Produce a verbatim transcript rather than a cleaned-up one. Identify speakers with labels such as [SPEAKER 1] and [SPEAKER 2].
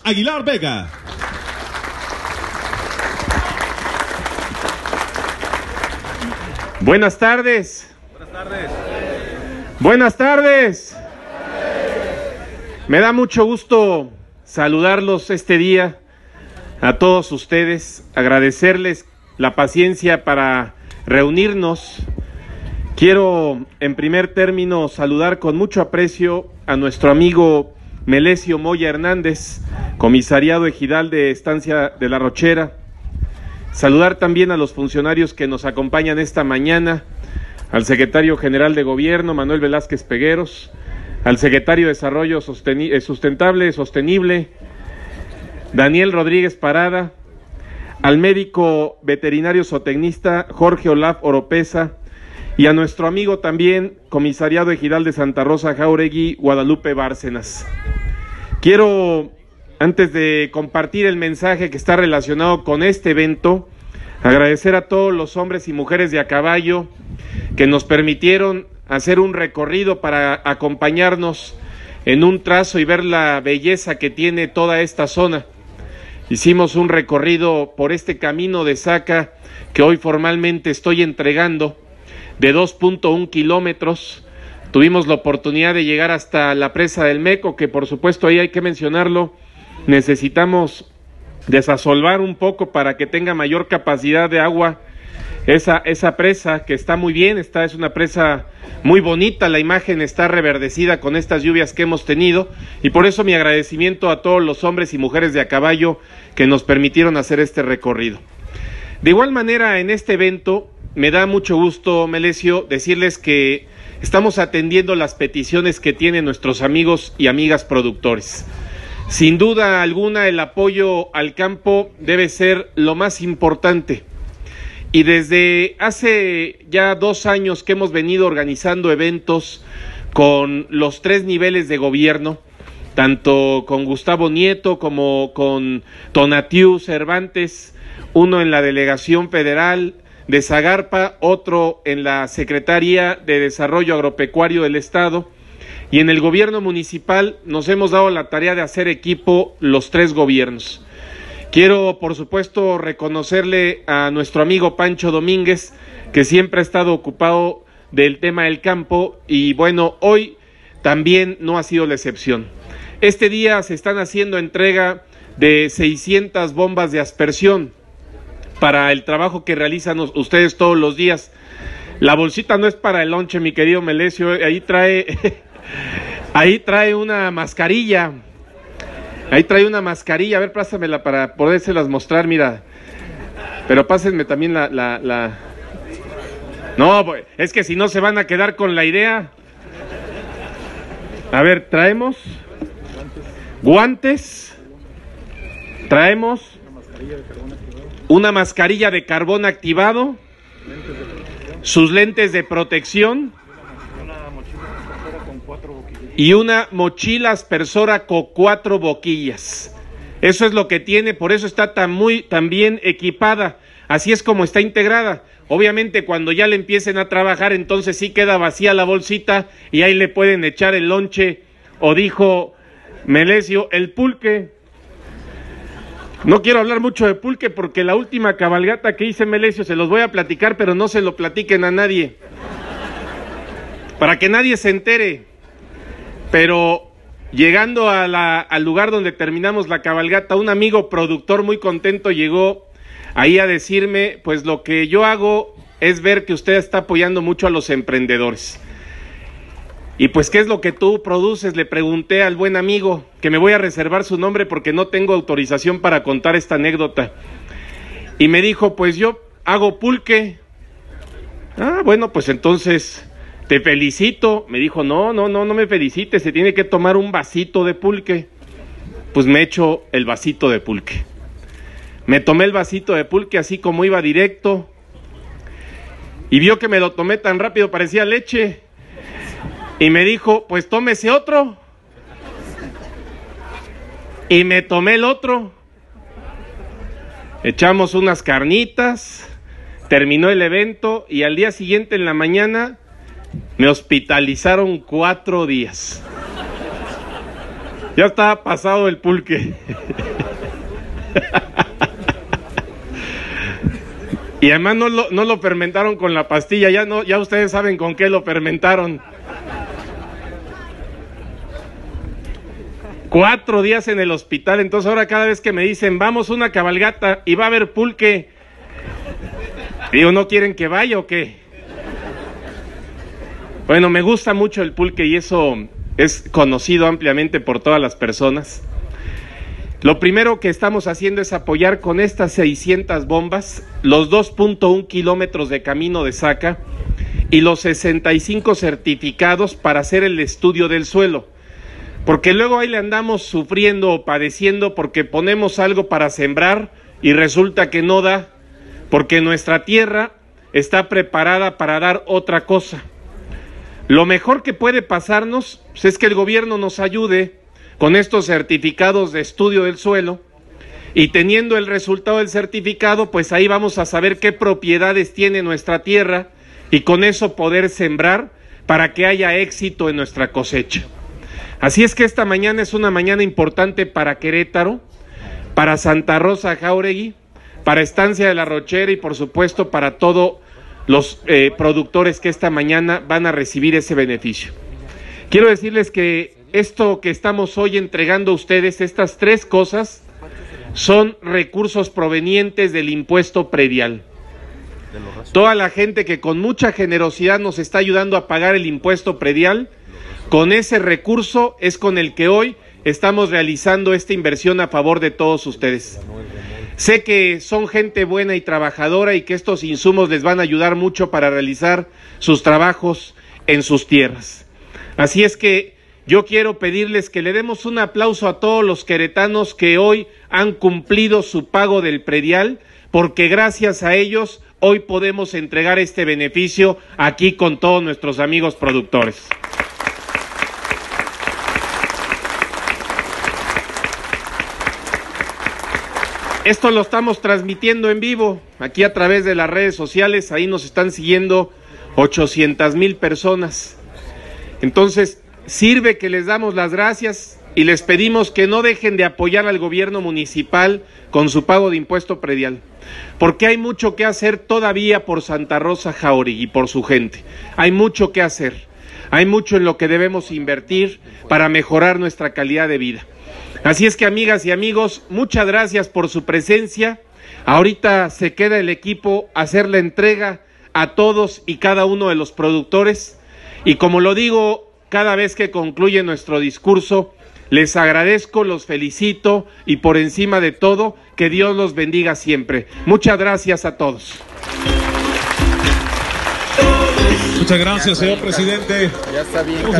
[SPEAKER 1] Aguilar Vega.
[SPEAKER 2] Buenas tardes.
[SPEAKER 3] Buenas tardes.
[SPEAKER 2] Buenas tardes. Me da mucho gusto saludarlos este día a todos ustedes, agradecerles la paciencia para reunirnos. Quiero en primer término saludar con mucho aprecio a nuestro amigo Melesio Moya Hernández, comisariado ejidal de Estancia de La Rochera. Saludar también a los funcionarios que nos acompañan esta mañana, al secretario general de Gobierno, Manuel Velázquez Pegueros, al secretario de Desarrollo Sustentable, Sostenible, Daniel Rodríguez Parada, al médico veterinario zootecnista Jorge Olaf Oropesa y a nuestro amigo también, comisariado ejidal de Santa Rosa Jáuregui, Guadalupe Bárcenas. Quiero, antes de compartir el mensaje que está relacionado con este evento, agradecer a todos los hombres y mujeres de a caballo que nos permitieron hacer un recorrido para acompañarnos en un trazo y ver la belleza que tiene toda esta zona. Hicimos un recorrido por este camino de Zaca que hoy formalmente estoy entregando de dos punto uno kilómetros. Tuvimos la oportunidad de llegar hasta la presa del Meco, que por supuesto ahí hay que mencionarlo, necesitamos desasolvar un poco para que tenga mayor capacidad de agua esa, esa presa, que está muy bien, está, es una presa muy bonita, la imagen está reverdecida con estas lluvias que hemos tenido, y por eso mi agradecimiento a todos los hombres y mujeres de a caballo que nos permitieron hacer este recorrido. De igual manera, en este evento me da mucho gusto, Melesio, decirles que estamos atendiendo las peticiones que tienen nuestros amigos y amigas productores. Sin duda alguna, el apoyo al campo debe ser lo más importante. Y desde hace ya dos años que hemos venido organizando eventos con los tres niveles de gobierno, tanto con Gustavo Nieto como con Tonatiu Cervantes, uno en la Delegación Federal de Zagarpa, otro en la Secretaría de Desarrollo Agropecuario del Estado, y en el gobierno municipal nos hemos dado la tarea de hacer equipo los tres gobiernos. Quiero, por supuesto, reconocerle a nuestro amigo Pancho Domínguez, que siempre ha estado ocupado del tema del campo, y bueno, hoy también no ha sido la excepción. Este día se están haciendo entrega de seiscientas bombas de aspersión para el trabajo que realizan ustedes todos los días. La bolsita no es para el lonche, mi querido Melesio, ahí trae, ahí trae una mascarilla, ahí trae una mascarilla, a ver, pásamela para podérselas mostrar, mira, pero pásenme también la, la, la... No, es que si no se van a quedar con la idea. A ver, traemos guantes, traemos una mascarilla de carbón activado, sus lentes de protección y una mochila aspersora con cuatro boquillas. Eso es lo que tiene, por eso está tan muy tan bien equipada. Así es como está integrada. Obviamente cuando ya le empiecen a trabajar, entonces sí queda vacía la bolsita y ahí le pueden echar el lonche, o dijo Melesio, el pulque. No quiero hablar mucho de pulque porque la última cabalgata que hice, Melesio, se los voy a platicar, pero no se lo platiquen a nadie, para que nadie se entere. Pero llegando a la, al lugar donde terminamos la cabalgata, un amigo productor muy contento llegó ahí a decirme, pues lo que yo hago es ver que usted está apoyando mucho a los emprendedores. Y pues, ¿qué es lo que tú produces? Le pregunté al buen amigo, que me voy a reservar su nombre porque no tengo autorización para contar esta anécdota. Y me dijo, pues yo hago pulque. Ah, bueno, pues entonces te felicito. Me dijo, no, no, no, no me felicites, se tiene que tomar un vasito de pulque. Pues me echo el vasito de pulque. Me tomé el vasito de pulque así como iba directo. Y vio que me lo tomé tan rápido, parecía leche. Y me dijo, pues tómese otro. Y me tomé el otro. Echamos unas carnitas, terminó el evento y al día siguiente en la mañana me hospitalizaron cuatro días. Ya está pasado el pulque. Y además no lo, no lo fermentaron con la pastilla, ya no, ya ustedes saben con qué lo fermentaron. Cuatro días en el hospital, entonces ahora cada vez que me dicen vamos a una cabalgata y va a haber pulque, digo, ¿no quieren que vaya o qué? Bueno, me gusta mucho el pulque y eso es conocido ampliamente por todas las personas. Lo primero que estamos haciendo es apoyar con estas seiscientas bombas los dos punto uno kilómetros de camino de saca y los sesenta y cinco certificados para hacer el estudio del suelo. Porque luego ahí le andamos sufriendo o padeciendo porque ponemos algo para sembrar y resulta que no da, porque nuestra tierra está preparada para dar otra cosa. Lo mejor que puede pasarnos pues, es que el gobierno nos ayude con estos certificados de estudio del suelo y teniendo el resultado del certificado, pues ahí vamos a saber qué propiedades tiene nuestra tierra y con eso poder sembrar para que haya éxito en nuestra cosecha. Así es que esta mañana es una mañana importante para Querétaro, para Santa Rosa Jáuregui, para Estancia de la Rochera y por supuesto para todos los eh, productores que esta mañana van a recibir ese beneficio. Quiero decirles que esto que estamos hoy entregando a ustedes, estas tres cosas, son recursos provenientes del impuesto predial. Toda la gente que con mucha generosidad nos está ayudando a pagar el impuesto predial, con ese recurso es con el que hoy estamos realizando esta inversión a favor de todos ustedes. Sé que son gente buena y trabajadora y que estos insumos les van a ayudar mucho para realizar sus trabajos en sus tierras. Así es que yo quiero pedirles que le demos un aplauso a todos los queretanos que hoy han cumplido su pago del predial, porque gracias a ellos hoy podemos entregar este beneficio aquí con todos nuestros amigos productores. Esto lo estamos transmitiendo en vivo, aquí a través de las redes sociales, ahí nos están siguiendo ochocientas mil personas. Entonces, sirve que les damos las gracias y les pedimos que no dejen de apoyar al gobierno municipal con su pago de impuesto predial, porque hay mucho que hacer todavía por Santa Rosa Jáuregui y por su gente. Hay mucho que hacer, hay mucho en lo que debemos invertir para mejorar nuestra calidad de vida. Así es que, amigas y amigos, muchas gracias por su presencia. Ahorita se queda el equipo a hacer la entrega a todos y cada uno de los productores y como lo digo cada vez que concluye nuestro discurso, les agradezco, los felicito y por encima de todo, que Dios los bendiga siempre. Muchas gracias a todos.
[SPEAKER 1] Muchas gracias, señor presidente.
[SPEAKER 3] Ya está bien.